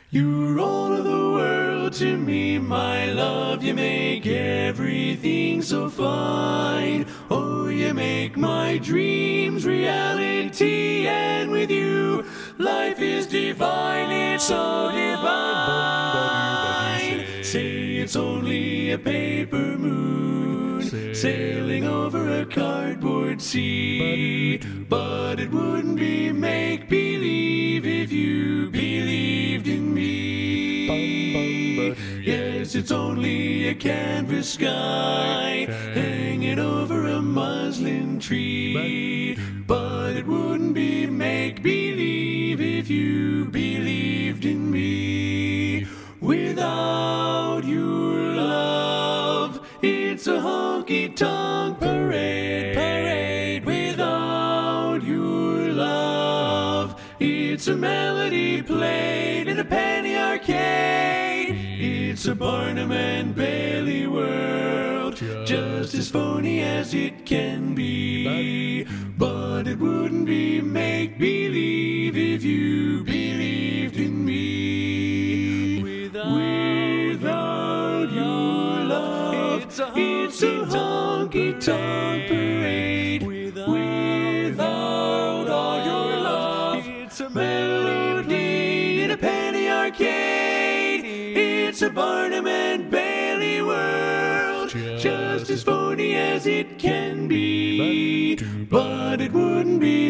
You're all of the world to me, my love. You make everything so fine. Oh, you make my dreams reality. And with you, life is divine. It's so divine. Say it's only a paper moon sailing over a cardboard sea. But it wouldn't be make-believe if you believed in me. Yes, it's only a canvas sky hanging over a muslin tree. But it wouldn't be make-believe if you believed in me. Without your love, it's a honky-tonk parade. Without your love, it's a melody played in a penny arcade. It's a Barnum and Bailey world, just as phony as it can be. But it wouldn't be make-believe if you believed in me. Without your love, it's a honky-tonk parade. Without all your love, it's a melody in a penny arcade. It's a Barnum and Bailey world, just as phony as it can be. But it wouldn't be